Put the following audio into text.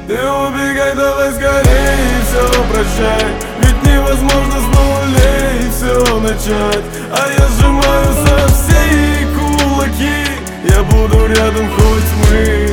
Ты убегай, давай скорее, все прощай. Ведь невозможно с нулей все начать. А я сжимаю со всей кулаки, я буду рядом, хоть мы